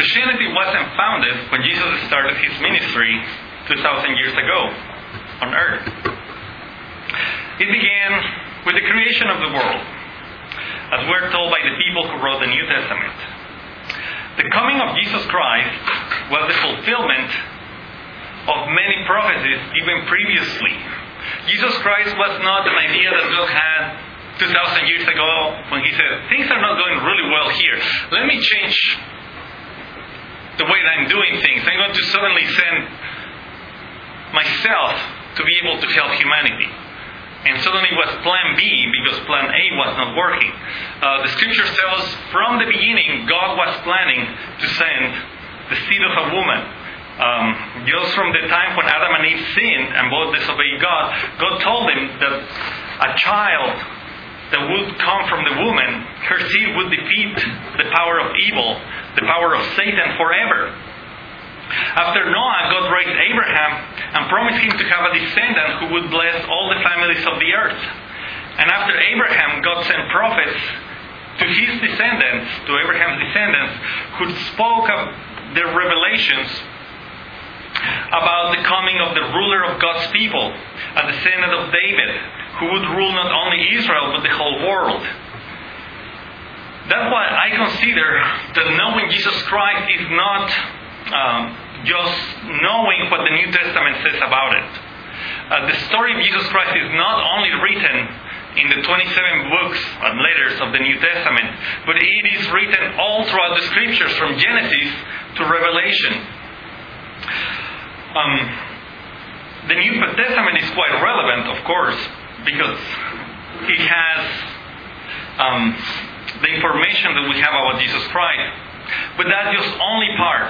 Christianity wasn't founded when Jesus started his ministry 2,000 years ago on earth. It began with the creation of the world, as we're told by the people who wrote the New Testament. The coming of Jesus Christ was the fulfillment of many prophecies given previously. Jesus Christ was not an idea that God had 2,000 years ago when he said, things are not going really well here. Let me change the way that I'm doing things. I'm going to suddenly send myself to be able to help humanity. And suddenly it was plan B because plan A was not working. The scripture tells from the beginning God was planning to send the seed of a woman. Just from the time when Adam and Eve sinned and both disobeyed God, God told them that a child that would come from the woman, her seed would defeat the power of evil, the power of Satan forever. After Noah, God raised Abraham and promised him to have a descendant who would bless all the families of the earth. And after Abraham, God sent prophets to his descendants, to Abraham's descendants, who spoke of their revelations about the coming of the ruler of God's people, a descendant of David, who would rule not only Israel but the whole world. That's why I consider that knowing Jesus Christ is not just knowing what the New Testament says about it. The story of Jesus Christ is not only written in the 27 books and letters of the New Testament, but it is written all throughout the scriptures from Genesis to Revelation. The New Testament is quite relevant, of course, because it has the information that we have about Jesus Christ. But that's just only part.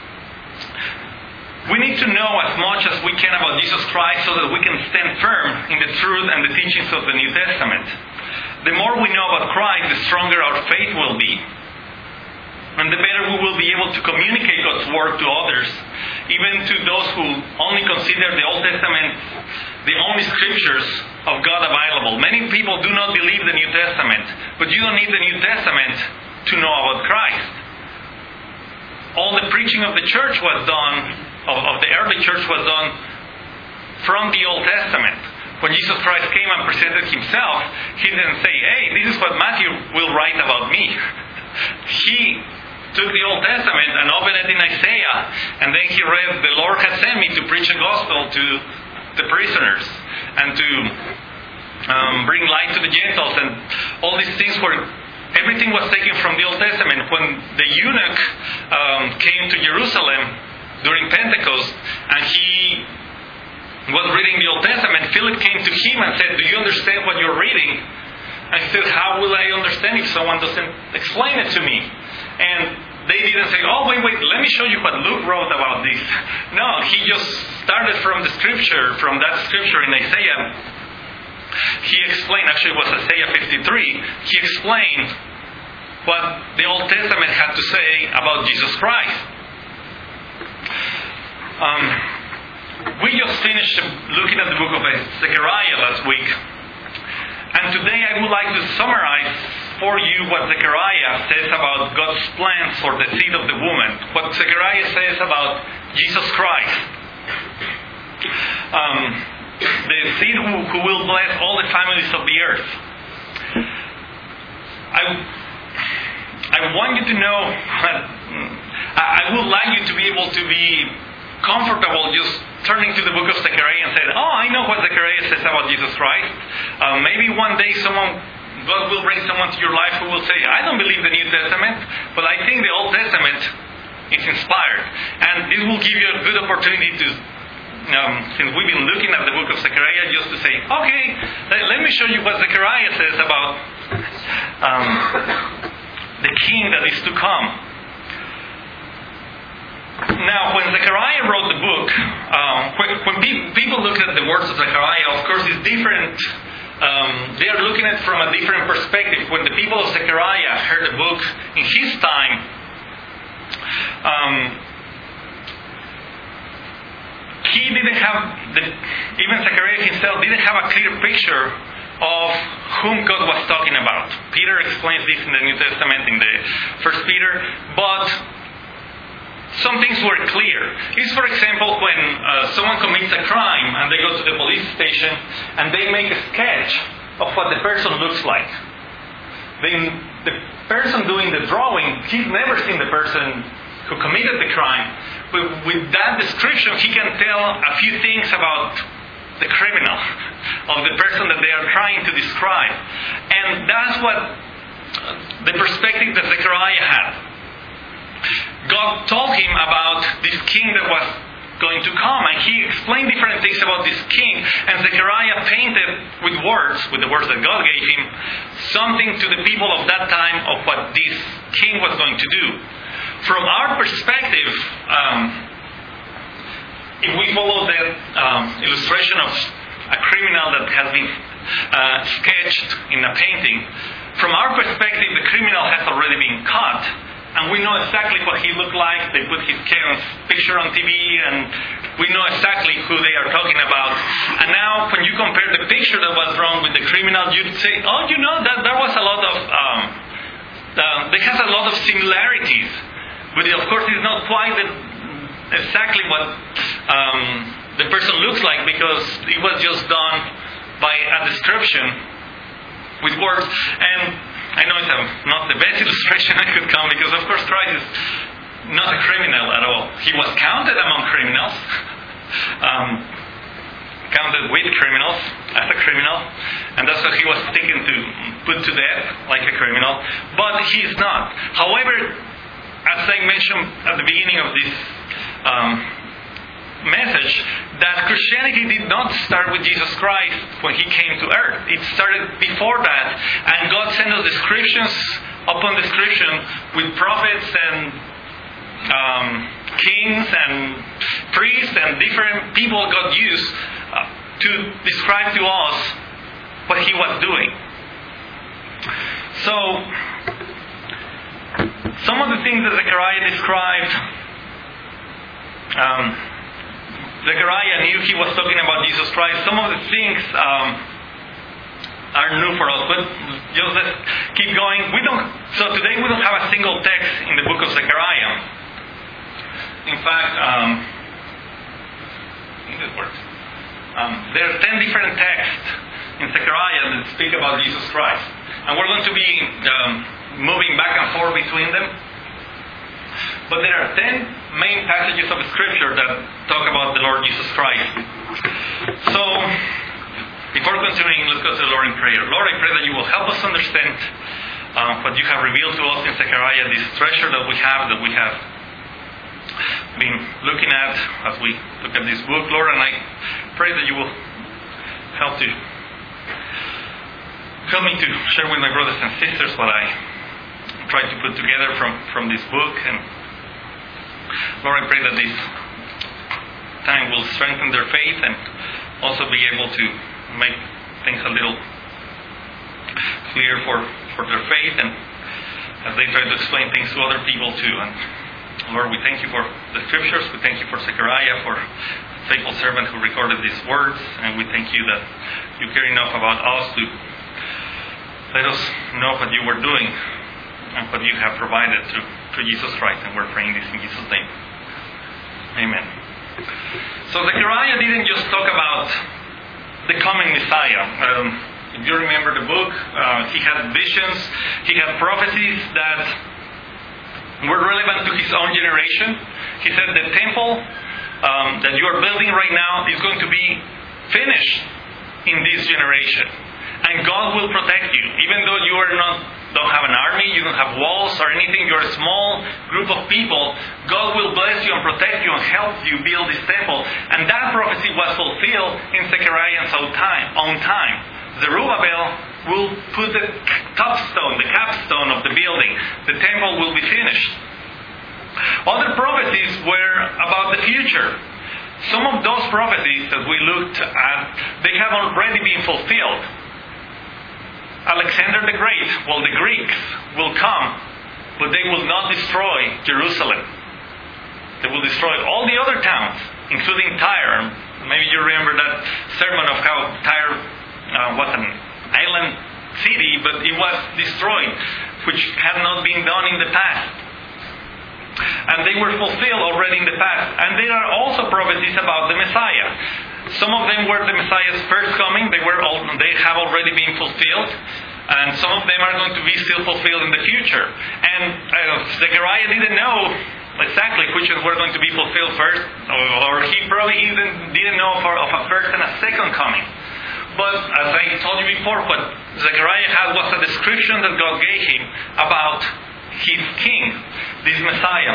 We need to know as much as we can about Jesus Christ so that we can stand firm in the truth and the teachings of the New Testament. The more we know about Christ, the stronger our faith will be. And the better we will be able to communicate God's word to others, even to those who only consider the Old Testament the only scriptures of God available. Many people do not believe the New Testament, but you don't need the New Testament to know about Christ. All the preaching of the church was done, of the early church was done from the Old Testament. When Jesus Christ came and presented himself, he didn't say, hey, this is what Matthew will write about me. He took the Old Testament and opened it in Isaiah, and then he read, the Lord has sent me to preach the gospel to the prisoners and to bring light to the Gentiles, and all these things were, everything was taken from the Old Testament. When the eunuch came to Jerusalem during Pentecost and he was reading the Old Testament, Philip came to him and said, do you understand what you're reading? And he said, how will I understand if someone doesn't explain it to me? And they didn't say, oh, wait, let me show you what Luke wrote about this. No, he just started from the scripture, from that scripture in Isaiah. He explained, actually it was Isaiah 53, he explained what the Old Testament had to say about Jesus Christ. We just finished looking at the book of Zechariah last week. And today I would like to summarize for you what Zechariah says about God's plans for the seed of the woman. What Zechariah says about Jesus Christ. The seed who will bless all the families of the earth. I want you to know that I would like you to be able to be comfortable just turning to the book of Zechariah and saying, oh, I know what Zechariah says about Jesus Christ. Maybe one day God will bring someone to your life who will say, I don't believe the New Testament, but I think the Old Testament is inspired. And this will give you a good opportunity to, since we've been looking at the book of Zechariah, just to say, okay, let me show you what Zechariah says about the king that is to come. Now, when Zechariah wrote the book, when people look at the words of Zechariah, of course it's different. They are looking at it from a different perspective. When the people of Zechariah heard the book in his time, he didn't have, even Zechariah himself didn't have a clear picture of whom God was talking about. Peter explains this in the New Testament, in the 1 Peter, but some things were clear. It's, for example, when someone commits a crime and they go to the police station and they make a sketch of what the person looks like. The person doing the drawing, he's never seen the person who committed the crime. But with that description, he can tell a few things about the criminal, of the person that they are trying to describe. And that's what the perspective that Zechariah had. God told him about this king that was going to come, and he explained different things about this king, and Zechariah painted with the words that God gave him, something to the people of that time of what this king was going to do. From our perspective, if we follow the illustration of a criminal that has been sketched in a painting, from our perspective, the criminal has already been caught, and we know exactly what he looked like. They put his picture on TV, and we know exactly who they are talking about. And now, when you compare the picture that was drawn with the criminal, you'd say, oh, that there was a lot of, there has a lot of similarities. But of course, it's not quite exactly what the person looks like, because it was just done by a description with words. And I know it's not the best illustration I could come, because of course Christ is not a criminal at all. He was counted among criminals, counted with criminals as a criminal, and that's why he was taken to put to death like a criminal. But he is not. However, as I mentioned at the beginning of this message, that Christianity did not start with Jesus Christ when he came to earth. It started before that, and God sent us descriptions upon description with prophets and kings and priests and different people God used to describe to us what he was doing. So, some of the things that Zechariah described, Zechariah knew he was talking about Jesus Christ. Some of the things are new for us, but just let's keep going. So today we don't have a single text in the book of Zechariah. In fact, I think it works. There are 10 different texts in Zechariah that speak about Jesus Christ, and we're going to be moving back and forth between them. But there are 10 main passages of Scripture that talk about the Lord Jesus Christ. So, before continuing, let's go to the Lord in prayer. Lord, I pray that you will help us understand what you have revealed to us in Zechariah, this treasure that we have been looking at as we look at this book, Lord, and I pray that you will help me to share with my brothers and sisters what I try to put together from this book. And Lord, I pray that this time will strengthen their faith and also be able to make things a little clear for their faith, and as they try to explain things to other people too. And Lord, we thank you for the Scriptures. We thank you for Zechariah, for the faithful servant who recorded these words, and we thank you that you care enough about us to let us know what you were doing and what you have provided through Jesus Christ, and we're praying this in Jesus' name. Amen. So Zechariah didn't just talk about the coming Messiah. If you remember the book, he had visions, he had prophecies that were relevant to his own generation. He said the temple that you are building right now is going to be finished in this generation, and God will protect you, even though you don't have an army, you don't have walls or anything, you're a small group of people. God will bless you and protect you and help you build this temple. And that prophecy was fulfilled in Zechariah's own time. Zerubbabel will put the capstone of the building. The temple will be finished. Other prophecies were about the future. Some of those prophecies that we looked at, they have already been fulfilled. Alexander the Great, the Greeks will come, but they will not destroy Jerusalem. They will destroy all the other towns, including Tyre. Maybe you remember that sermon of how Tyre was an island city, but it was destroyed, which had not been done in the past. And they were fulfilled already in the past. And there are also prophecies about the Messiah. Some of them were the Messiah's first coming. They have already been fulfilled. And some of them are going to be still fulfilled in the future. And Zechariah didn't know exactly which were going to be fulfilled first, or he probably even didn't know of a first and a second coming. But as I told you before, what Zechariah had was a description that God gave him about his king, this Messiah.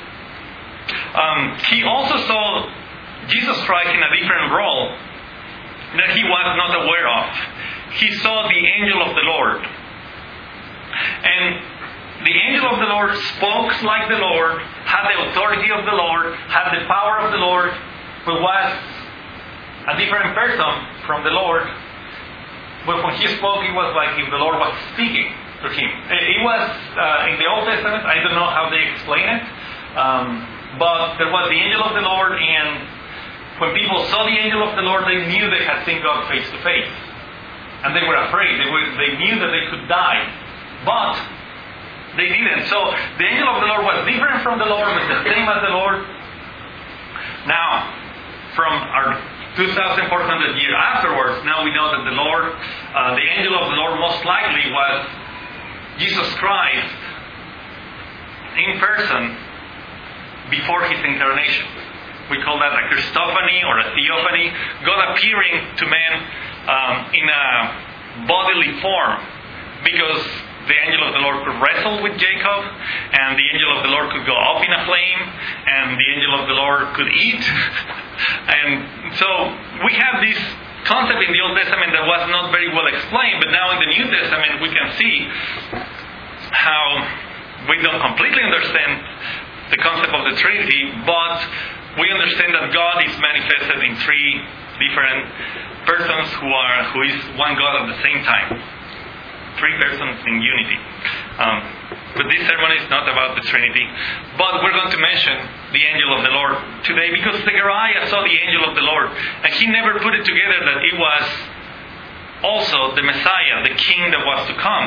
He also saw Jesus Christ in a different role that he was not aware of. He saw the angel of the Lord. And the angel of the Lord spoke like the Lord, had the authority of the Lord, had the power of the Lord, but was a different person from the Lord. But when he spoke, it was like if the Lord was speaking to him. It was, in the Old Testament, I don't know how they explain it, but there was the angel of the Lord, and when people saw the angel of the Lord, they knew they had seen God face to face. And they were afraid. They knew that they could die. But they didn't. So the angel of the Lord was different from the Lord, was the same as the Lord. Now, from our 2,400 years afterwards, now we know that the Lord, the angel of the Lord most likely was Jesus Christ in person before his incarnation. We call that a Christophany or a theophany. God appearing to man in a bodily form, because the angel of the Lord could wrestle with Jacob, and the angel of the Lord could go up in a flame, and the angel of the Lord could eat. And so we have this concept in the Old Testament that was not very well explained, but now in the New Testament we can see how we don't completely understand the concept of the Trinity, but we understand that God is manifested in three different persons who is one God at the same time. Three persons in unity. But this sermon is not about the Trinity. But we're going to mention the angel of the Lord today, because Zechariah saw the angel of the Lord, and he never put it together that it was also the Messiah, the King that was to come.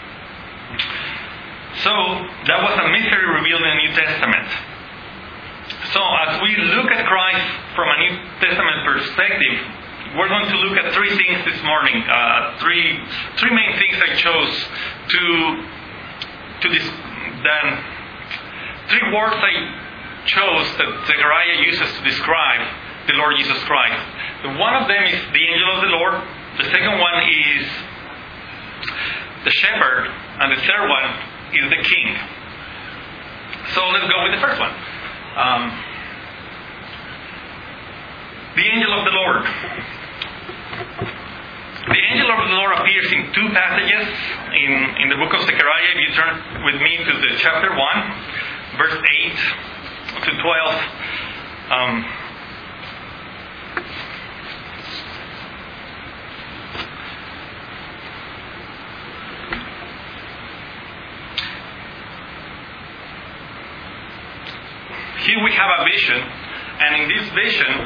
So that was a mystery revealed in the New Testament. So as we look at Christ from a New Testament perspective, we're going to look at three things this morning. Three main things I chose three words I chose that Zechariah uses to describe the Lord Jesus Christ. One of them is the angel of the Lord. The second one is the shepherd, and the third one is the king. So let's go with the first one. The angel of the Lord. The angel of the Lord appears in two passages in the book of Zechariah. If you turn with me to the chapter 1, verse 8 to 12. Here we have a vision, and in this vision,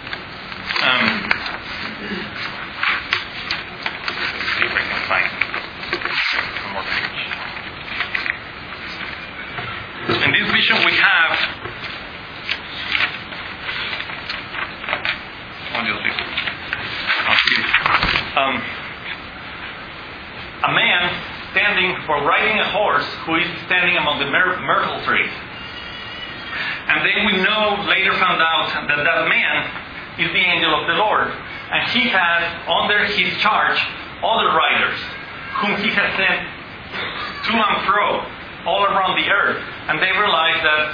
let's see if I can find one more page. In this vision we have a man standing or riding a horse who is standing among the myrtle trees. And then we later found out that that man is the angel of the Lord. And he has under his charge other riders whom he has sent to and fro all around the earth. And they realize that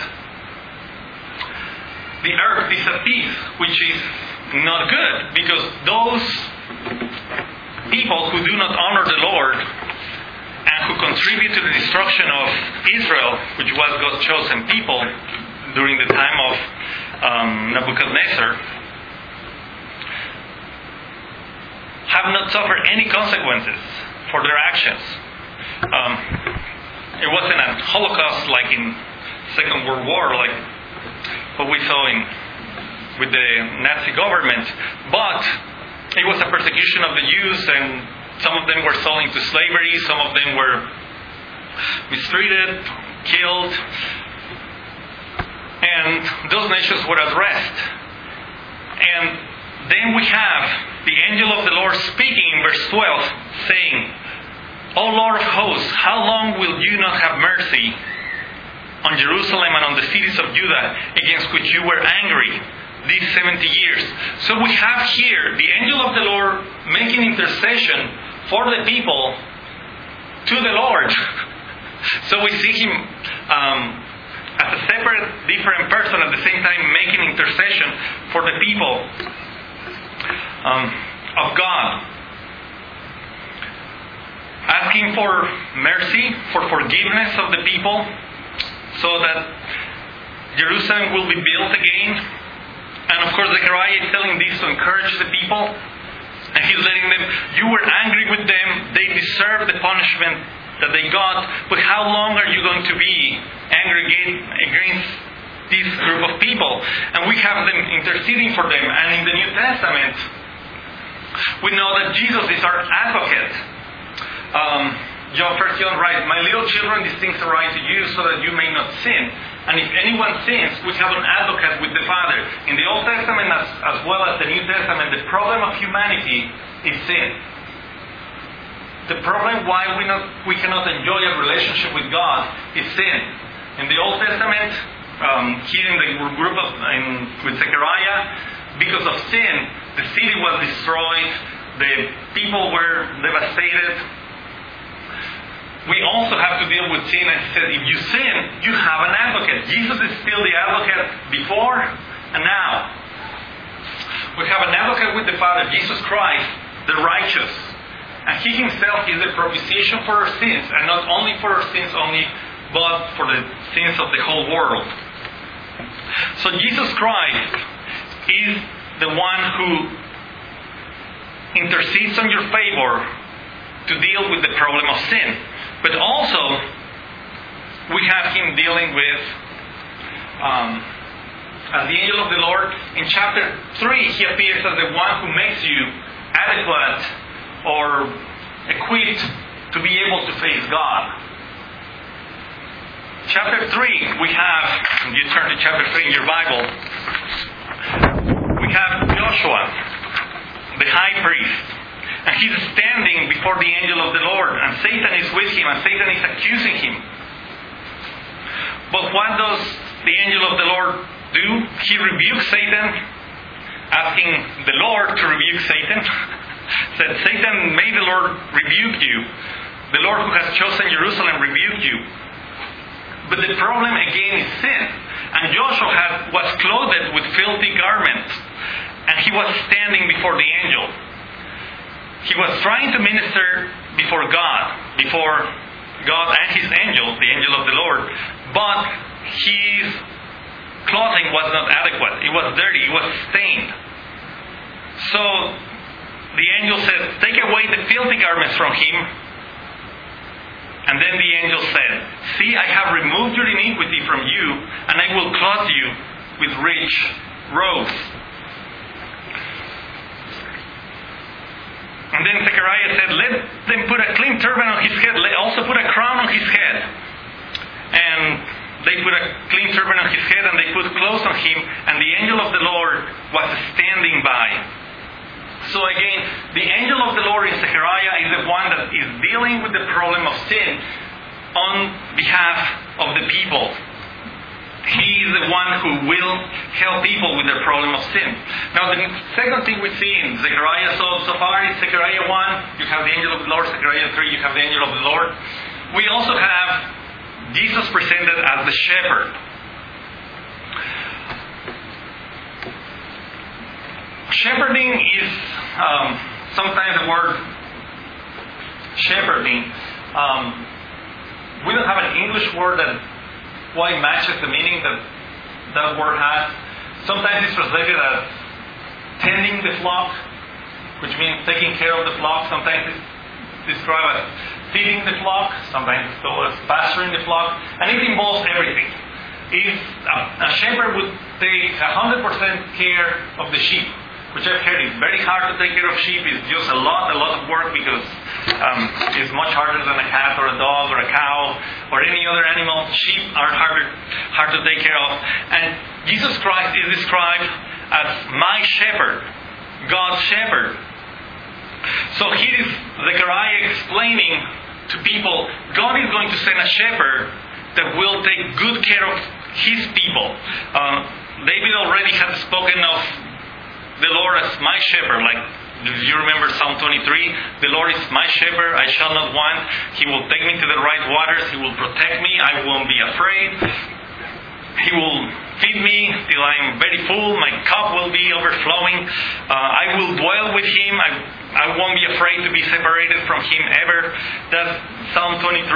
the earth is at peace, which is not good, because those people who do not honor the Lord and who contribute to the destruction of Israel, which was God's chosen people during the time of Nebuchadnezzar, have not suffered any consequences for their actions. It wasn't a Holocaust like in Second World War, like what we saw with the Nazi government, but it was a persecution of the Jews, and some of them were sold into slavery, some of them were mistreated, killed. And those nations were at rest. And then we have the angel of the Lord speaking in verse 12, saying, O Lord of hosts, how long will you not have mercy on Jerusalem and on the cities of Judah, against which you were angry these 70 years? So we have here the angel of the Lord making intercession for the people to the Lord. So we see him as a separate, different person, at the same time making intercession for the people of God. Asking for mercy, for forgiveness of the people, so that Jerusalem will be built again. And of course, Zechariah is telling this to encourage the people. And he's letting them, you were angry with them, they deserve the punishment that they got, but how long are you going to be angry against this group of people? And we have them interceding for them. And in the New Testament, we know that Jesus is our advocate. First John writes, my little children, these things I write to you so that you may not sin. And if anyone sins, we have an advocate with the Father. In the Old Testament as well as the New Testament, the problem of humanity is sin. The problem why we cannot enjoy a relationship with God is sin. In the Old Testament, here in the group with Zechariah, because of sin, the city was destroyed, the people were devastated. We also have to deal with sin, and he said, if you sin, you have an advocate. Jesus is still the advocate before and now. We have an advocate with the Father, Jesus Christ, the righteous. And He Himself is the propitiation for our sins, and not only for our sins only, but for the sins of the whole world. So Jesus Christ is the one who intercedes on your favor to deal with the problem of sin. But also, we have Him dealing with, as the angel of the Lord, in chapter 3, He appears as the one who makes you adequate or equipped to be able to face God. Chapter 3, we have, if you turn to chapter 3 in your Bible, we have Joshua, the high priest. And he's standing before the angel of the Lord, and Satan is with him, and Satan is accusing him. But what does the angel of the Lord do? He rebukes Satan, asking the Lord to rebuke Satan. Said, Satan, may the Lord rebuke you. The Lord who has chosen Jerusalem rebuke you. But the problem again is sin. And Joshua was clothed with filthy garments, and he was standing before the angel. He was trying to minister before God and His angel, the angel of the Lord, but his clothing was not adequate. It was dirty. It was stained. So the angel said, take away the filthy garments from him. And then the angel said, see, I have removed your iniquity from you, and I will clothe you with rich robes. And then Zechariah said, let them put a clean turban on his head. Let also put a crown on his head. And they put a clean turban on his head, and they put clothes on him. And the angel of the Lord was standing by. So again, the angel of the Lord in Zechariah is the one that is dealing with the problem of sin on behalf of the people. He is the one who will help people with their problem of sin. Now, the second thing we see in Zechariah, so far in Zechariah 1, you have the angel of the Lord. Zechariah 3, you have the angel of the Lord. We also have Jesus presented as the shepherd. Shepherding is sometimes the word shepherding. We don't have an English word that quite matches the meaning that word has. Sometimes it's translated as tending the flock, which means taking care of the flock. Sometimes it's described as feeding the flock. Sometimes it's called as pasturing the flock. And it involves everything. If a shepherd would take 100% care of the sheep, which I've heard is very hard to take care of sheep. It's just a lot of work, because it's much harder than a cat or a dog or a cow or any other animal. Sheep are hard to take care of. And Jesus Christ is described as my shepherd, God's shepherd. So here is Zechariah explaining to people, God is going to send a shepherd that will take good care of His people. David already had spoken of the Lord as my shepherd, like you remember Psalm 23, the Lord is my shepherd, I shall not want. He will take me to the right waters, He will protect me, I won't be afraid. He will feed me till I am very full, my cup will be overflowing. I will dwell with Him, I won't be afraid to be separated from Him ever. That's Psalm 23.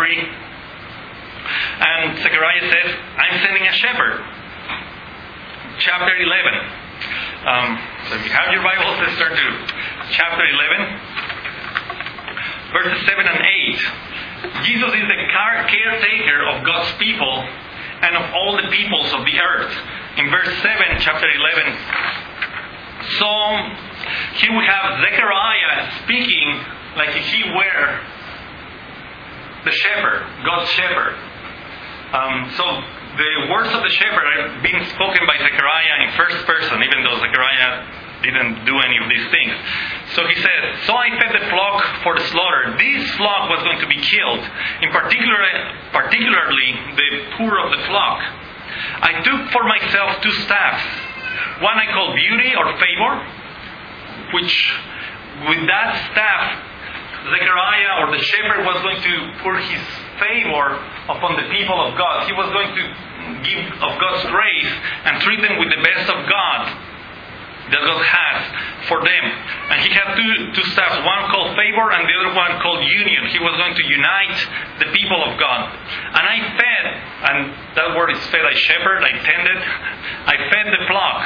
And Zechariah says, I'm sending a shepherd. Chapter 11. So if you have your Bibles, let's turn to chapter 11, verses 7 and 8. Jesus is the caretaker of God's people and of all the peoples of the earth. In verse 7, chapter 11. So here we have Zechariah speaking like if he were the shepherd, God's shepherd. So the words of the shepherd are being spoken by Zechariah in first person, even though Zechariah didn't do any of these things. So he said, so I fed the flock for the slaughter. This flock was going to be killed, in particularly the poor of the flock. I took for myself 2 staffs. One I called beauty or favor, which with that staff, Zechariah or the shepherd was going to pour his favor upon the people of God. He was going to give of God's grace and treat them with the best of God that God has for them. And he had two staffs, one called favor and the other one called union. He was going to unite the people of God. And I fed, and that word is fed, I shepherd, I tended, I fed the flock.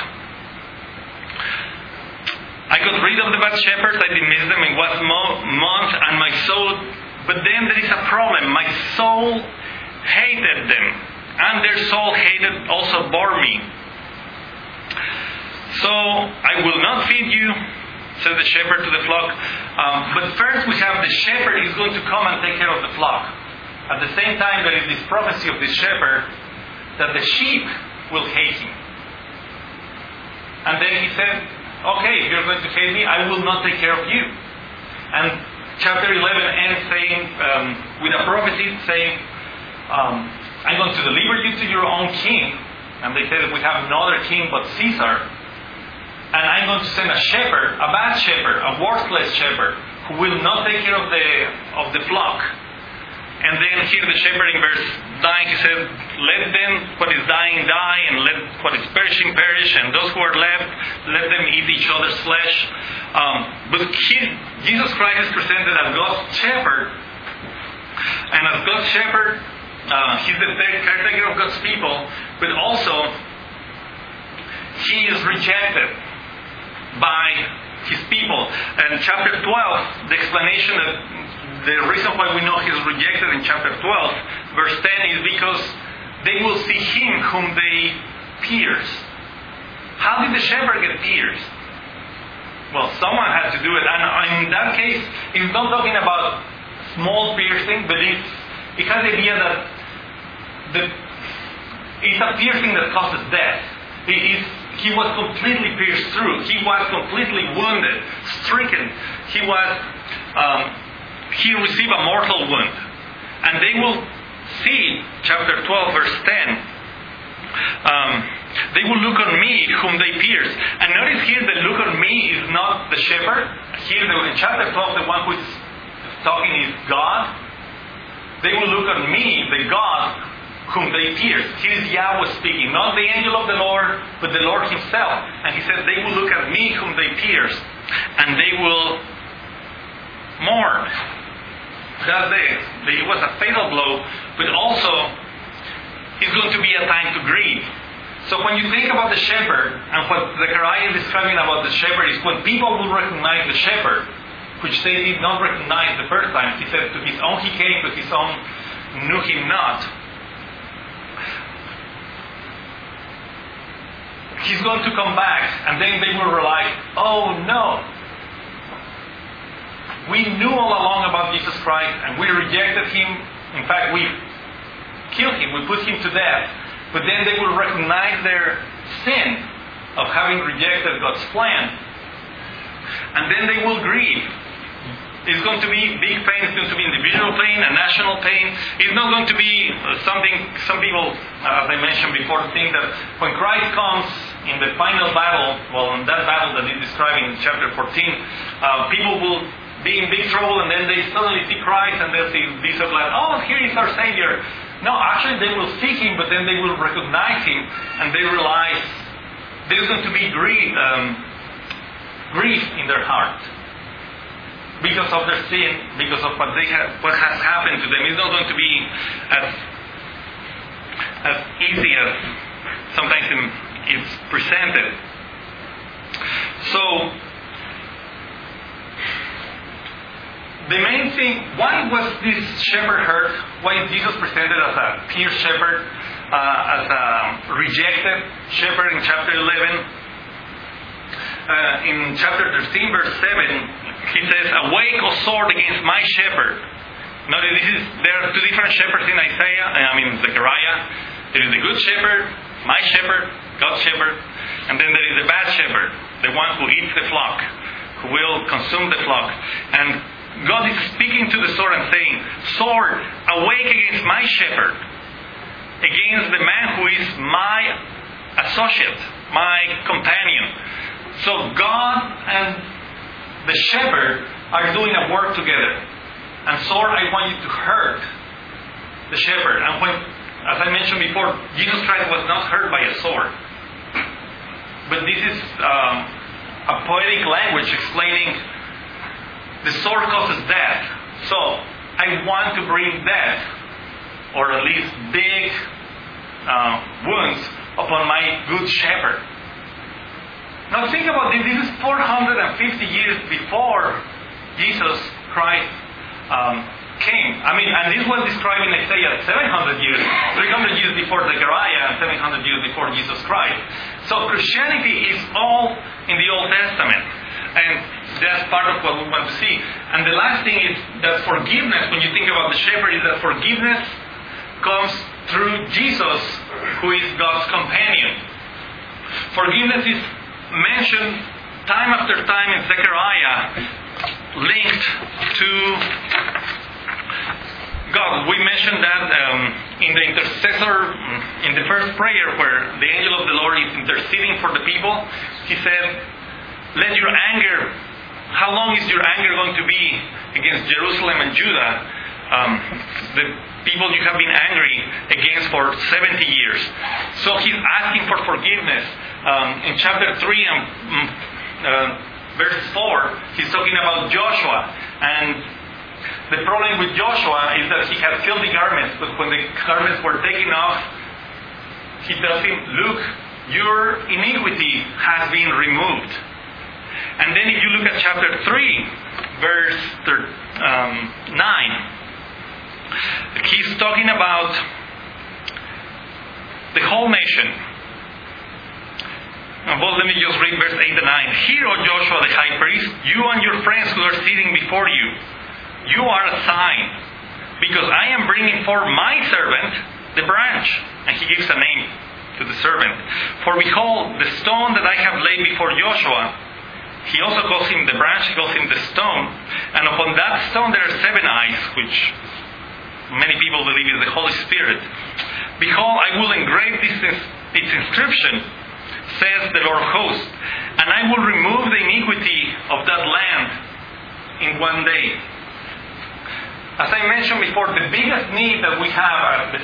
I got rid of the bad shepherds, I dismissed them in 1 month, and my soul, but then there is a problem. My soul hated them, and their soul hated also bore me. So I will not feed you, said the shepherd to the flock. But first we have the shepherd is going to come and take care of the flock. At the same time, there is this prophecy of this shepherd that the sheep will hate him. And then he said, okay, if you're going to hate me, I will not take care of you. And chapter 11 ends saying, with a prophecy saying, I'm going to deliver you to your own king. And they say that we have no other king but Caesar. And I'm going to send a shepherd, a bad shepherd, a worthless shepherd, who will not take care of the flock. And then here the shepherd in verse 9, he said, let them what is dying die, and let what is perishing perish, and those who are left, let them eat each other's flesh. But here, Jesus Christ is presented as God's shepherd. And as God's shepherd, He's the caretaker of God's people, but also He is rejected by His people. And chapter 12, the explanation that the reason why we know He's rejected in chapter 12, verse 10, is because they will see Him whom they pierced. How did the shepherd get pierced? Well, someone had to do it. And in that case, it's not talking about small piercing, but it has the idea that it's a piercing that causes death. He was completely pierced through. He was completely wounded, stricken. He received a mortal wound. And they will see, chapter 12, verse 10, they will look on me whom they pierced. And notice here the look on me is not the shepherd. Here in chapter 12, the one who is talking is God. They will look on me, the God whom they pierced. Here is Yahweh speaking, not the angel of the Lord, but the Lord Himself. And He said, they will look at me whom they pierced, and they will mourn. It was a fatal blow, but also it's going to be a time to grieve. So when you think about the shepherd, and what Zechariah is describing about the shepherd is when people will recognize the shepherd, which they did not recognize the first time. He said, to His own He came, but His own knew Him not. He's going to come back, and then they will realize, oh no, we knew all along about Jesus Christ, and we rejected Him. In fact, we killed Him, we put Him to death. But then they will recognize their sin of having rejected God's plan. And then they will grieve. It's going to be big pain. It's going to be individual pain, a national pain. It's not going to be something some people, as I mentioned before, think that when Christ comes in the final battle, well, in that battle that he's describing in chapter 14, people will be in big trouble, and then they suddenly see Christ and they'll be so glad, oh, here is our Savior. No, actually they will seek Him, but then they will recognize Him, and they realize there's going to be grief in their heart. Because of their sin, because of what has happened to them. It's not going to be as easy as sometimes it's presented. So, the main thing, why was this shepherd hurt? Why is Jesus presented as a pierced shepherd, as a rejected shepherd in chapter 11? In chapter 13, verse 7, he says, awake, O sword, against my shepherd. Notice there are two different shepherds in Zechariah. There is the good shepherd, my shepherd, God's shepherd, and then there is the bad shepherd, the one who eats the flock, who will consume the flock. And God is speaking to the sword and saying, sword, awake against my shepherd, against the man who is my associate, my companion. So God and the shepherd are doing a work together. And sword, I want you to hurt the shepherd. And when, as I mentioned before, Jesus Christ was not hurt by a sword. But this is a poetic language explaining the sword causes death. So I want to bring death, or at least big wounds, upon my good shepherd. Now think about this. This is 450 years before Jesus Christ came. And this was described in Isaiah 700 years, 300 years before Zechariah, and 700 years before Jesus Christ. So Christianity is all in the Old Testament. And that's part of what we want to see. And the last thing is that forgiveness, when you think about the shepherd, is that forgiveness comes through Jesus, who is God's companion. Forgiveness is mentioned time after time in Zechariah, linked to God. We mentioned that in the intercessor, in the first prayer where the angel of the Lord is interceding for the people, he said, let your anger, how long is your anger going to be against Jerusalem and Judah? The people you have been angry against for 70 years. So he's asking for forgiveness. In chapter 3 and verse 4, he's talking about Joshua. And the problem with Joshua is that he had filthy garments, but when the garments were taken off, he tells him, look, your iniquity has been removed. And then if you look at chapter 3, verse 9, he's talking about the whole nation. Well, let me just read verse 8 and 9. Hear, O Joshua the high priest, you and your friends who are sitting before you. You are a sign, because I am bringing forth my servant, the branch. And he gives a name to the servant. For behold, the stone that I have laid before Joshua, he also calls him the branch, he calls him the stone. And upon that stone there are 7 eyes, which many people believe is the Holy Spirit. Behold, I will engrave its inscription, says the Lord of hosts, and I will remove the iniquity of that land in one day. As I mentioned before, the biggest need that we have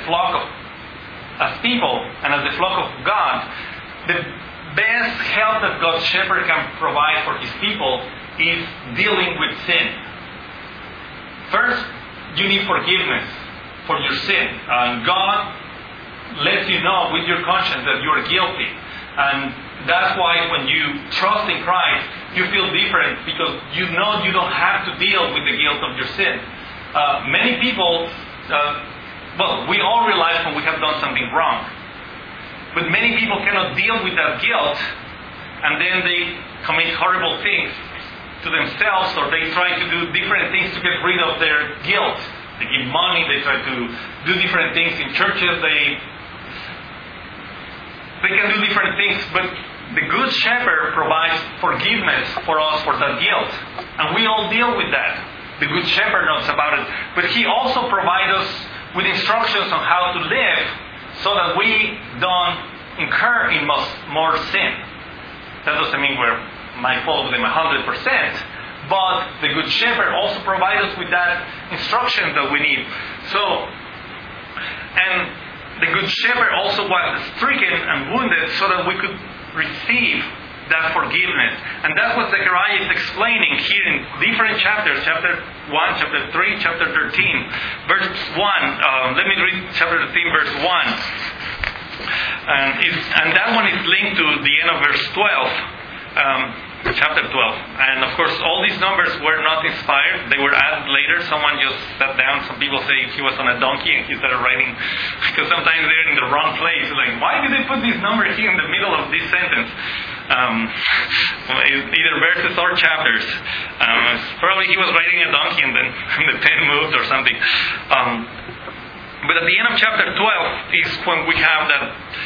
as people and as the flock of God, the best help that God's shepherd can provide for his people is dealing with sin. First, you need forgiveness for your sin. God lets you know with your conscience that you are guilty. And that's why when you trust in Christ, you feel different, because you know you don't have to deal with the guilt of your sin. Many people, we all realize when we have done something wrong. But many people cannot deal with that guilt, and then they commit horrible things to themselves, or they try to do different things to get rid of their guilt. They give money, they try to do different things in churches, they they can do different things, but the Good Shepherd provides forgiveness for us for that guilt. And we all deal with that. The Good Shepherd knows about it. But He also provides us with instructions on how to live so that we don't incur in more sin. That doesn't mean we might follow them 100%, but the Good Shepherd also provides us with that instruction that we need. And the Good Shepherd also was stricken and wounded so that we could receive that forgiveness. And that's what Zechariah is explaining here in different chapters, chapter 1, chapter 3, chapter 13. Verse 1, let me read chapter 13, verse 1. And that one is linked to the end of verse 12. Chapter 12. And of course, all these numbers were not inspired. They were added later. Someone just sat down. Some people say he was on a donkey and he started writing. Because sometimes they're in the wrong place. Like, why did they put this number here in the middle of this sentence? Either verses or chapters. Probably he was writing a donkey and then the pen moved or something. But at the end of chapter 12 is when we have that...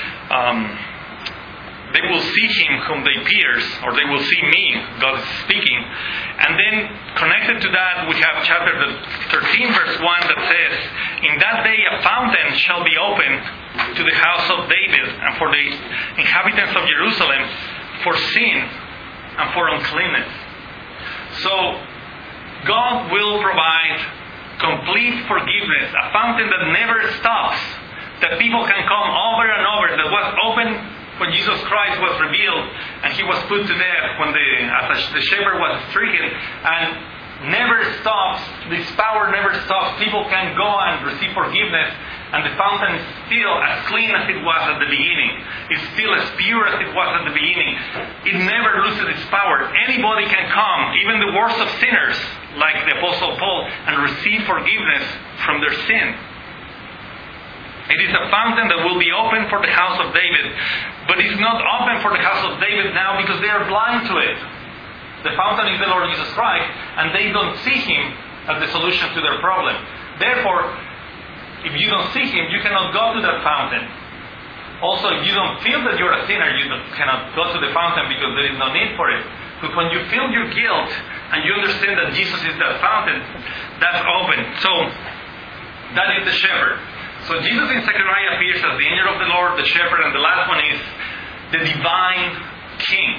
they will see Him whom they pierce, or they will see me, God is speaking. And then connected to that, we have chapter 13, verse 1 that says, "In that day a fountain shall be opened to the house of David and for the inhabitants of Jerusalem for sin and for uncleanness." So God will provide complete forgiveness, a fountain that never stops, that people can come over and over, that was open when Jesus Christ was revealed and He was put to death, when the shepherd was stricken, and never stops. This power never stops. People can go and receive forgiveness, and the fountain is still as clean as it was at the beginning. It's still as pure as it was at the beginning. It never loses its power. Anybody can come, even the worst of sinners, like the Apostle Paul, and receive forgiveness from their sin. It is a fountain that will be open for the house of David. But it's not open for the house of David now because they are blind to it. The fountain is the Lord Jesus Christ, and they don't see Him as the solution to their problem. Therefore, if you don't see Him, you cannot go to that fountain. Also, if you don't feel that you're a sinner, you cannot go to the fountain because there is no need for it. But when you feel your guilt and you understand that Jesus is that fountain, that's open. So, that is the shepherd. So Jesus in Zechariah appears as the angel of the Lord, the shepherd, and the last one is the divine king.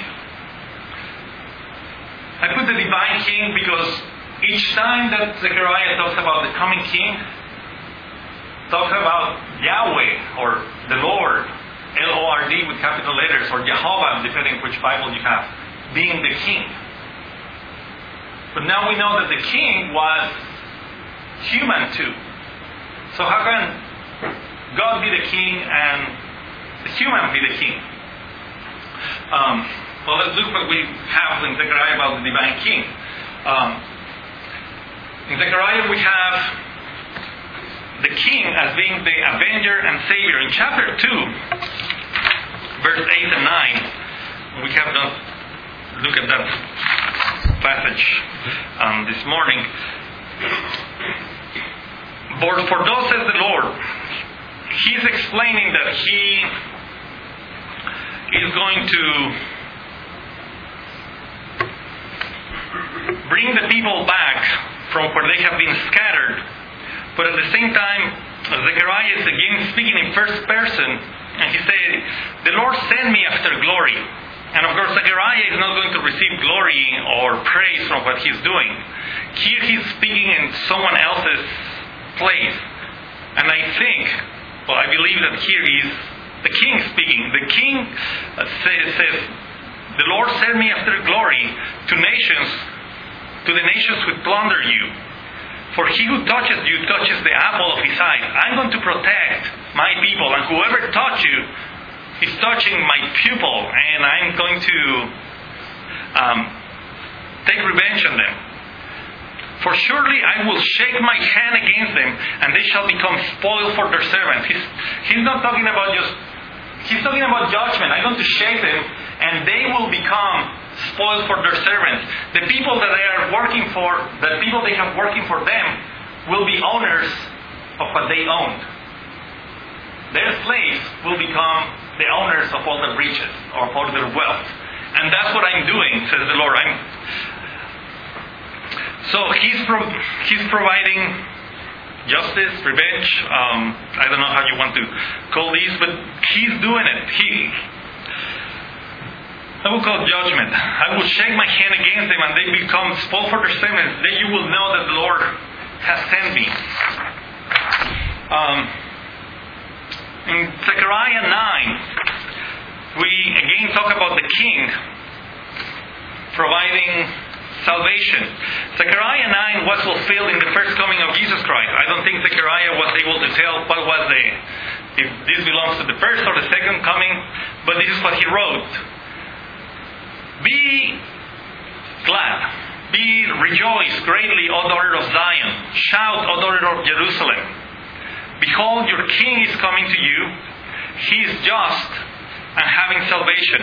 I put the divine king because each time that Zechariah talks about the coming king, talks about Yahweh or the Lord, L-O-R-D with capital letters, or Jehovah, depending which Bible you have, being the king. But now we know that the king was human too. So how can God be the king and the human be the king? Well, let's look what we have in Zechariah about the divine king. In Zechariah we have the king as being the avenger and savior. In chapter 2, verse 8 and 9, we have not looked at that passage this morning. For thus says the Lord, He's explaining that He is going to bring the people back from where they have been scattered. But at the same time, Zechariah is again speaking in first person, and he said, "The Lord sent me after glory." And of course, Zechariah is not going to receive glory or praise from what he's doing. Here he's speaking in someone else's place. And I believe that here is the king speaking. The king says, "The Lord sent me after glory to the nations who plunder you. For he who touches you touches the apple of his eye. I'm going to protect my people, and whoever touches you is touching my pupil, and I'm going to take revenge on them. For surely I will shake my hand against them, and they shall become spoiled for their servants." He's not talking about he's talking about judgment. I'm going to shake them, and they will become spoiled for their servants. The people that they are working for, the people they have working for them, will be owners of what they owned. Their slaves will become the owners of all the riches or of all their wealth. And that's what I'm doing, says the Lord. So He's providing justice, revenge, I don't know how you want to call these, but He's doing it. I will call judgment. I will shake my hand against them and they become spoil for their sins. Then you will know that the Lord has sent me. In Zechariah 9, we again talk about the king providing salvation. Zechariah 9 was fulfilled in the first coming of Jesus Christ. I don't think Zechariah was able to tell what was if this belongs to the first or the second coming, but this is what he wrote. Be glad, rejoice greatly, O daughter of Zion. Shout, O daughter of Jerusalem. Behold, your king is coming to you. He is just and having salvation.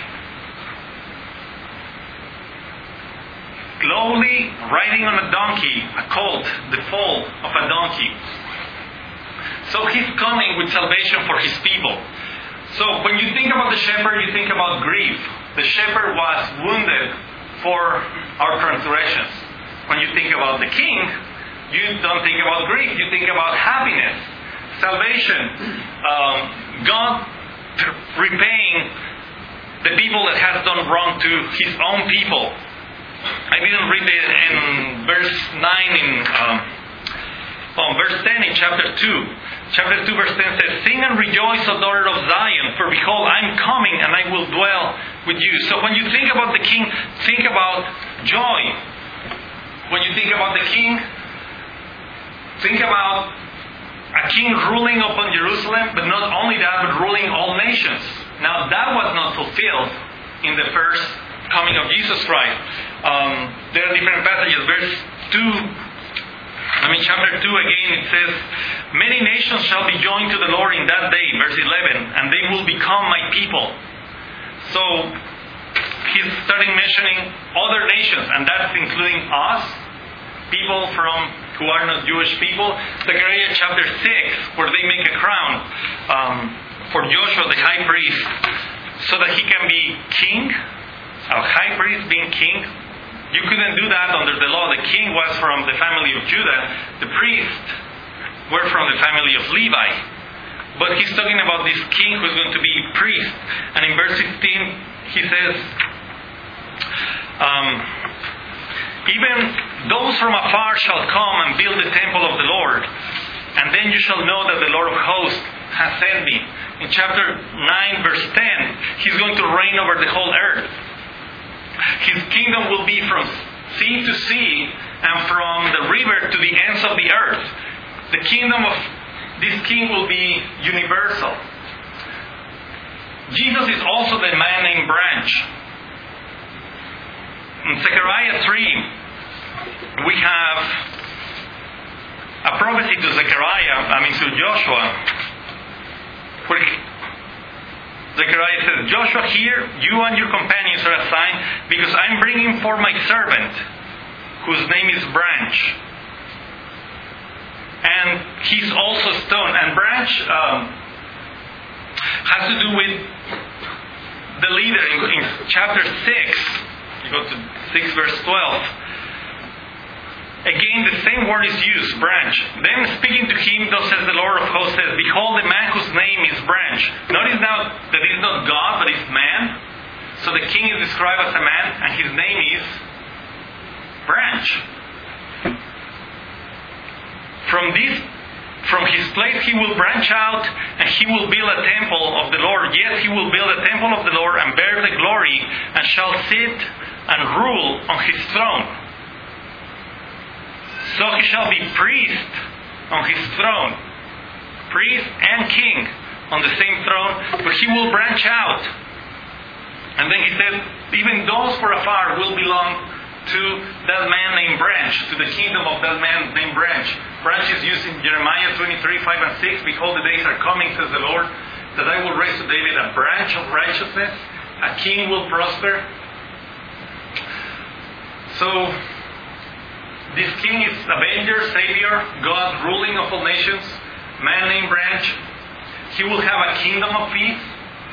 Lowly, riding on a donkey, a colt, the foal of a donkey. So He's coming with salvation for His people. So when you think about the shepherd, you think about grief. The shepherd was wounded for our transgressions. When you think about the king, you don't think about grief. You think about happiness, salvation, God repaying the people that has done wrong to His own people. I didn't read it in verse 9 verse 10 in chapter 2. Chapter 2 verse 10 says, Sing and rejoice, O daughter of Zion, for behold, I'm coming and I will dwell with you. So when you think about the king, think about joy. When you think about the king, think about a king ruling upon Jerusalem, but not only that, but ruling all nations. Now that was not fulfilled in the first coming of Jesus Christ. There are different passages. Verse 2, chapter 2 again, it says, Many nations shall be joined to the Lord in that day, verse 11, and they will become my people. So, He's starting mentioning other nations, and that's including us, people who are not Jewish people. Zechariah chapter 6, where they make a crown for Joshua the high priest, so that he can be king, a high priest being king. You couldn't do that under the law. The king was from the family of Judah. The priests were from the family of Levi. But he's talking about this king who's going to be priest. And in verse 16, he says, Even those from afar shall come and build the temple of the Lord. And then you shall know that the Lord of hosts has sent me. In chapter 9, verse 10, He's going to reign over the whole earth. His kingdom will be from sea to sea and from the river to the ends of the earth. The kingdom of this king will be universal. Jesus is also the man named Branch. In Zechariah 3, we have a prophecy to to Joshua, where Zechariah says, Joshua, here you and your companions are assigned, because I'm bringing for my servant, whose name is Branch. And he's also stone. And Branch has to do with the leader in chapter 6. You go to 6 verse 12. Again, the same word is used, branch. Then speaking to him, thus says the Lord of hosts, says, Behold, the man whose name is Branch. Notice now that it's not God, but it's man. So the king is described as a man, and his name is Branch. From his place he will branch out, and he will build a temple of the Lord. Yes, he will build a temple of the Lord, and bear the glory, and shall sit and rule on his throne. So he shall be priest on his throne, priest and king on the same throne, but he will branch out. And then he said, even those for afar will belong to that man named Branch, to the kingdom of that man named Branch. Branch is used in Jeremiah 23, 5 and 6. Behold, the days are coming, says the Lord, that I will raise to David a branch of righteousness, a king will prosper. So, this king is Avenger, Savior, God ruling of all nations, man named Branch. He will have a kingdom of peace.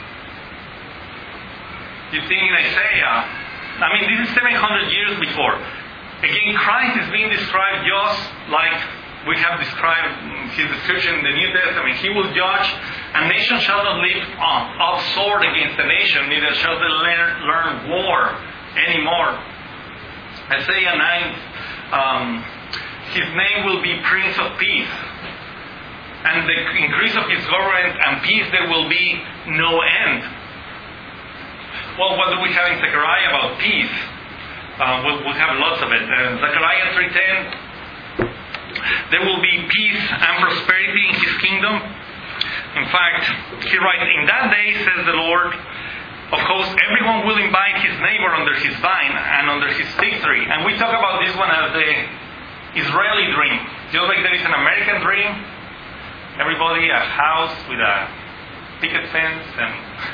You think in Isaiah, this is 700 years before. Again, Christ is being described just like we have described his description in the New Testament. He will judge, and nation shall not live up sword against a nation, neither shall they learn war anymore. Isaiah 9, his name will be Prince of Peace. And the increase of his government and peace, there will be no end. Well, what do we have in Zechariah about peace? We'll have lots of it. Zechariah 3:10, there will be peace and prosperity in his kingdom. In fact, he writes, in that day, says the Lord of hosts, everyone will invite his neighbor under his vine and under his fig tree. And we talk about this one as the Israeli dream. Just like there is an American dream, everybody a house with a picket fence and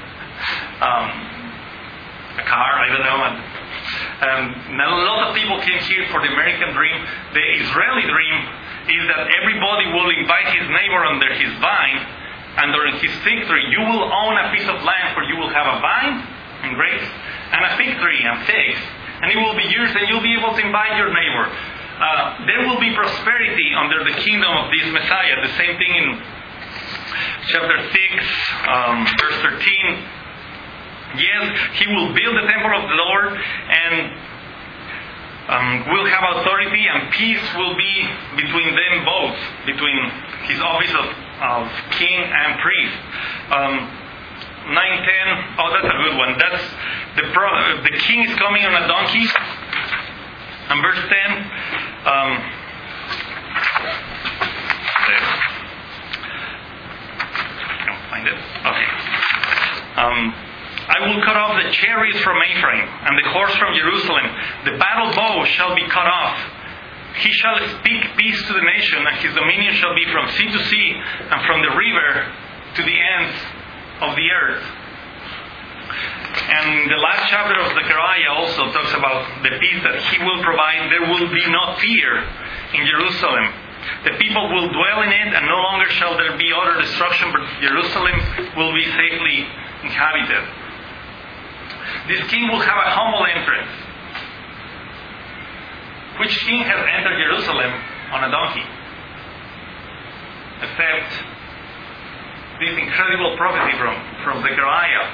a car, I don't know. And a lot of people came here for the American dream. The Israeli dream is that everybody will invite his neighbor under his vine, and during his fig tree. You will own a piece of land where you will have a vine and grapes, and a fig tree and figs, and it will be yours, and you'll be able to invite your neighbor. There will be prosperity under the kingdom of this Messiah. The same thing in chapter 6, verse 13. Yes, he will build the temple of the Lord, and will have authority, and peace will be between them both, between his office of king and priest. 9:10. Oh, that's a good one. That's the king is coming on a donkey. And verse 10. I don't find it. Okay. I will cut off the chariots from Ephraim, and the horse from Jerusalem. The battle bow shall be cut off. He shall speak peace to the nation, and his dominion shall be from sea to sea, and from the river to the ends of the earth. And the last chapter of Zechariah also talks about the peace that he will provide. There will be no fear in Jerusalem. The people will dwell in it, and no longer shall there be utter destruction, but Jerusalem will be safely inhabited. This king will have a humble entrance. Which king has entered Jerusalem on a donkey? Except this incredible prophecy from Zechariah.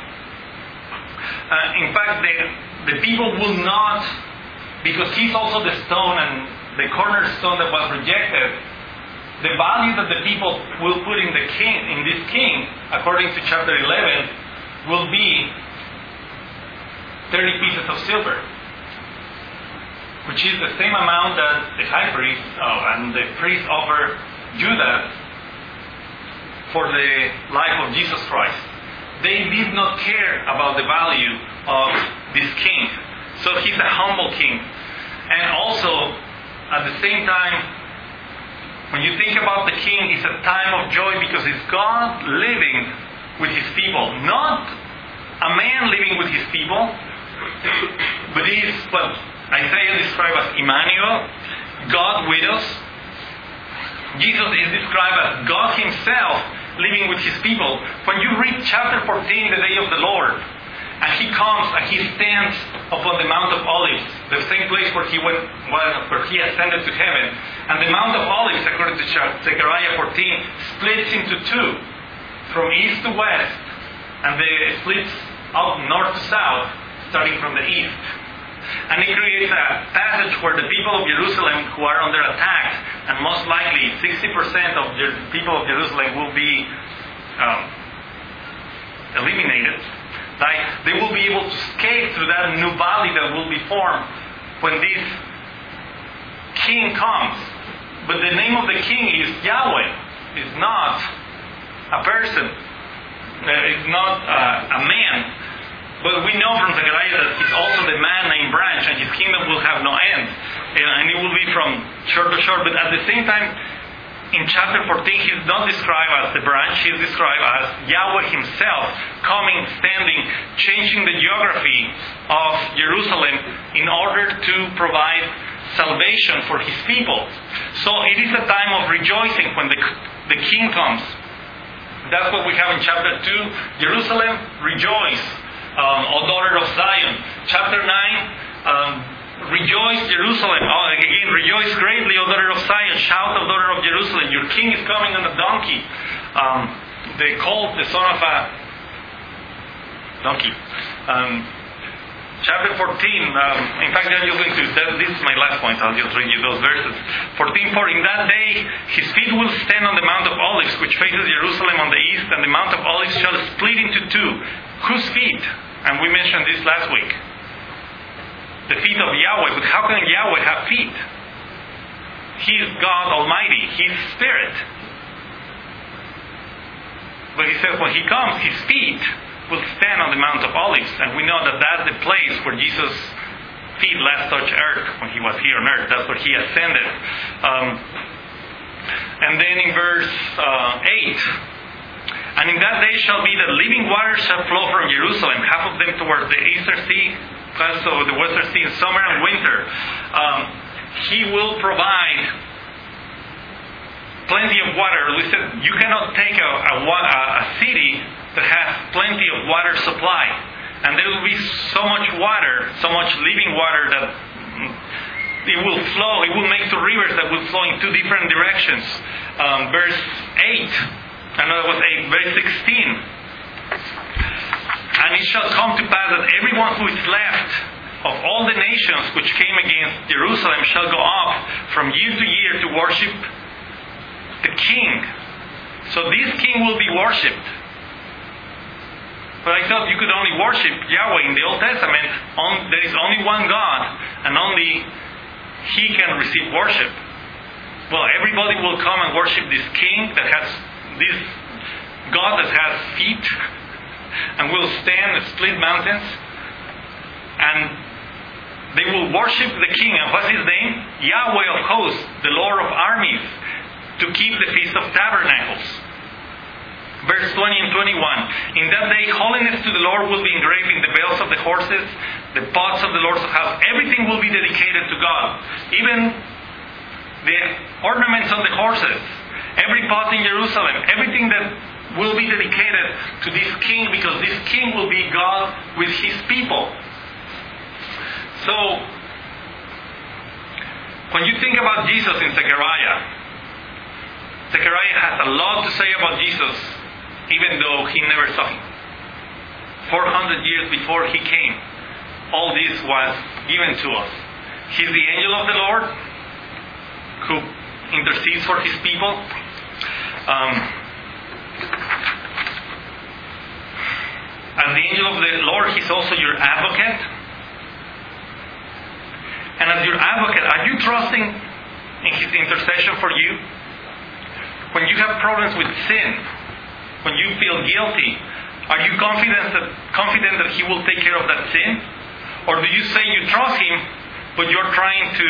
In fact, the people will not, because he's also the stone and the cornerstone that was rejected, the value that the people will put in this king, according to chapter 11, will be 30 pieces of silver, which is the same amount that the high priest and the priest offered Judah for the life of Jesus Christ. They did not care about the value of this king. So he's a humble king. And also, at the same time, when you think about the king, it's a time of joy because it's God living with his people. Not a man living with his people, but he is what Isaiah described as Emmanuel, God with us. Jesus is described as God himself living with his people. When you read chapter 14, the day of the Lord, and he comes and he stands upon the Mount of Olives, the same place where he ascended to heaven. And the Mount of Olives, according to Zechariah 14, splits into two, from east to west, and it splits out north to south, starting from the east. And it creates a passage where the people of Jerusalem who are under attack, and most likely 60% of the people of Jerusalem will be eliminated, like they will be able to escape through that new valley that will be formed when this king comes. But the name of the king is Yahweh. It's not a person. It's not a man. But we know from Zechariah that he's also the man named Branch, and his kingdom will have no end. And it will be from shore to shore. But at the same time, in chapter 14, he's not described as the branch. He's described as Yahweh himself coming, standing, changing the geography of Jerusalem in order to provide salvation for his people. So it is a time of rejoicing when the king comes. That's what we have in chapter 2. Jerusalem, rejoice. O daughter of Zion. Chapter 9, rejoice, Jerusalem. Again, rejoice greatly, O daughter of Zion. Shout, O daughter of Jerusalem. Your king is coming on a donkey. The colt, the son of a donkey. Chapter 14, in fact, I'm just going to, this is my last point, I'll just read you those verses. 14:4, in that day, his feet will stand on the Mount of Olives, which faces Jerusalem on the east, and the Mount of Olives shall split into two. Whose feet? And we mentioned this last week. The feet of Yahweh. But how can Yahweh have feet? He is God Almighty. He is Spirit. But he says when he comes, his feet will stand on the Mount of Olives. And we know that that's the place where Jesus' feet last touched earth when he was here on earth. That's where he ascended. And then in verse 8, and in that day shall be that living waters shall flow from Jerusalem, half of them towards the eastern sea, also the western sea in summer and winter. He will provide plenty of water. We said you cannot take a city that has plenty of water supply, and there will be so much water, so much living water that it will flow. It will make two rivers that will flow in two different directions. Verse 8, another was 8. Verse 16. And it shall come to pass that everyone who is left of all the nations which came against Jerusalem shall go up from year to year to worship the King. So this King will be worshipped. But I thought you could only worship Yahweh in the Old Testament. There is only one God, and only He can receive worship. Well, everybody will come and worship this King that has this God that has feet and will stand and split mountains, and they will worship the King. And what's His name? Yahweh of hosts, the Lord of armies, to keep the Feast of Tabernacles. Verse 20 and 21. In that day, holiness to the Lord will be engraved in the bells of the horses, the pots of the Lord's house. Everything will be dedicated to God. Even the ornaments on the horses, every pot in Jerusalem, everything that will be dedicated to this King, because this King will be God with His people. So, when you think about Jesus in Zechariah has a lot to say about Jesus, even though he never saw Him. 400 years before He came, all this was given to us. He's the angel of the Lord who intercedes for His people. As the angel of the Lord, He's also your advocate. And as your advocate, are you trusting in His intercession for you? When you have problems with sin, when you feel guilty, are you confident that He will take care of that sin? Or do you say you trust Him, but you're trying to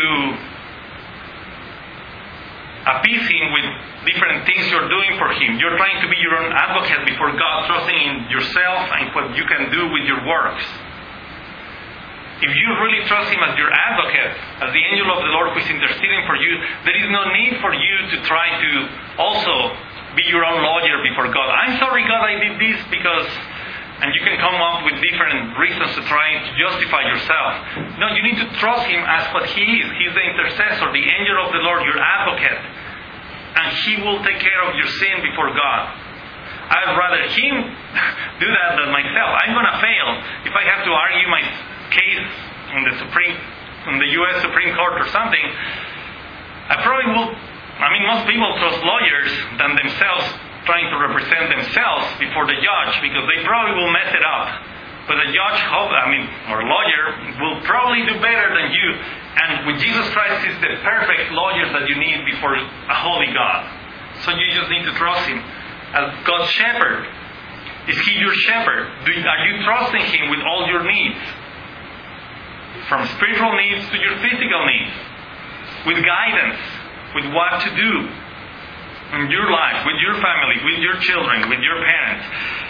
appease Him with different things you're doing for Him? You're trying to be your own advocate before God, trusting in yourself and what you can do with your works. If you really trust Him as your advocate, as the angel of the Lord who is interceding for you, there is no need for you to try to also be your own lawyer before God. I'm sorry, God, I did this because... And you can come up with different reasons to try to justify yourself. No, you need to trust Him as what He is. He's the intercessor, the angel of the Lord, your advocate. And He will take care of your sin before God. I'd rather Him do that than myself. I'm going to fail. If I have to argue my case in the U.S. Supreme Court or something, I probably will... most people trust lawyers than themselves trying to represent themselves before the judge, because they probably will mess it up. But the judge, or lawyer, will probably do better than you. And with Jesus Christ, He's the perfect lawyer that you need before a holy God. So you just need to trust Him as God's shepherd. Is He your shepherd? Are you trusting Him with all your needs? From spiritual needs to your physical needs. With guidance. With what to do in your life, with your family, with your children, with your parents.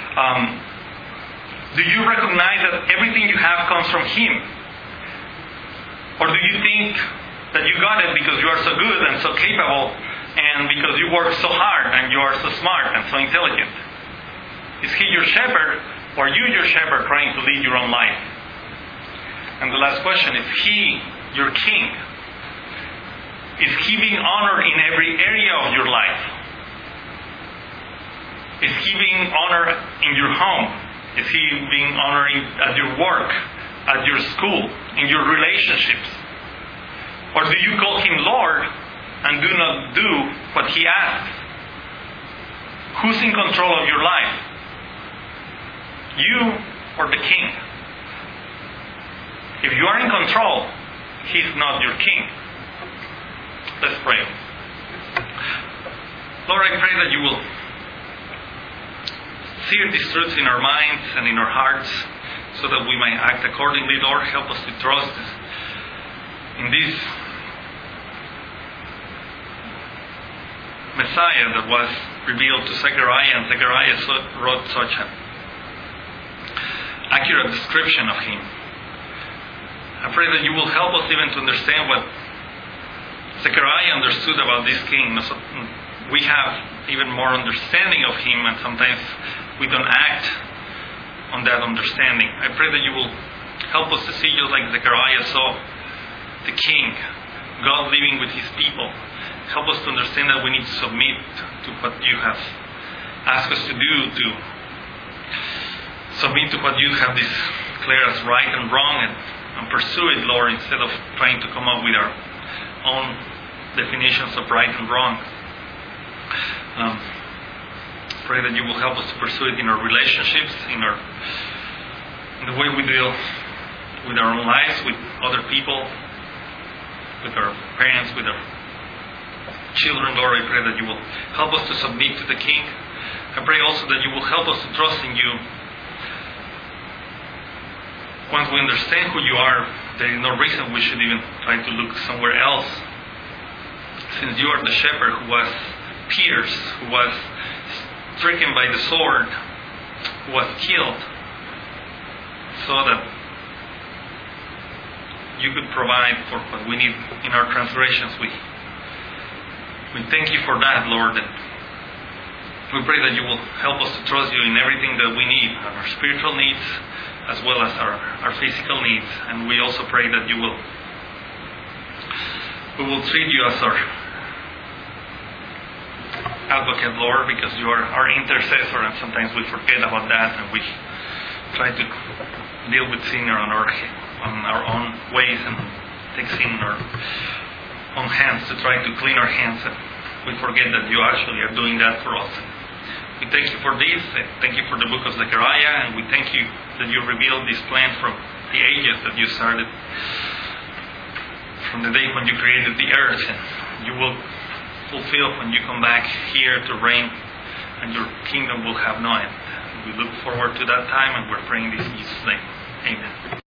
Do you recognize that everything you have comes from Him? Or do you think that you got it because you are so good and so capable, and because you work so hard and you are so smart and so intelligent? Is He your shepherd, Or are you your shepherd trying to lead your own life? And the last question, is He your king? Is He being honored in every area of your life? Is He being honored in your home? Is He being honored at your work, at your school, in your relationships? Or do you call Him Lord and do not do what He asks? Who's in control of your life? You or the king? If you are in control, He's not your king. Let's pray. Lord, I pray that you will sear these truths in our minds and in our hearts so that we may act accordingly. Lord, help us to trust in this Messiah that was revealed to Zechariah, and Zechariah wrote such an accurate description of Him. I pray that you will help us even to understand what Zechariah understood about this king. We have even more understanding of Him, and sometimes we don't act on that understanding. I pray that you will help us to see, just like Zechariah saw the king, God living with His people. Help us to understand that we need to submit to what you have asked us to do, to submit to what you have declared as right and wrong, and pursue it, Lord, instead of trying to come up with our own definitions of right and wrong. Pray that you will help us to pursue it in our relationships, in the way we deal with our own lives, with other people, with our parents, with our children. Lord, I pray that you will help us to submit to the King. I pray also that you will help us to trust in you. Once we understand who you are, there is no reason we should even try to look somewhere else. Since you are the shepherd who was pierced, who was stricken by the sword, who was killed, so that you could provide for what we need in our transgressions. We thank you for that, Lord, and we pray that you will help us to trust you in everything that we need, our spiritual needs as well as our physical needs. And we also pray that we will treat you as our advocate, Lord, because you are our intercessor, and sometimes we forget about that and we try to deal with sin on our own ways and take sin in our own hands to try to clean our hands, and we forget that you actually are doing that for us. We thank you for this. Thank you for the book of Zechariah, and we thank you that you revealed this plan from the ages that you started from the day when you created the earth, and you will fulfill when you come back here to reign, and your kingdom will have no end. We look forward to that time, and we're praying this in Jesus' name. Amen.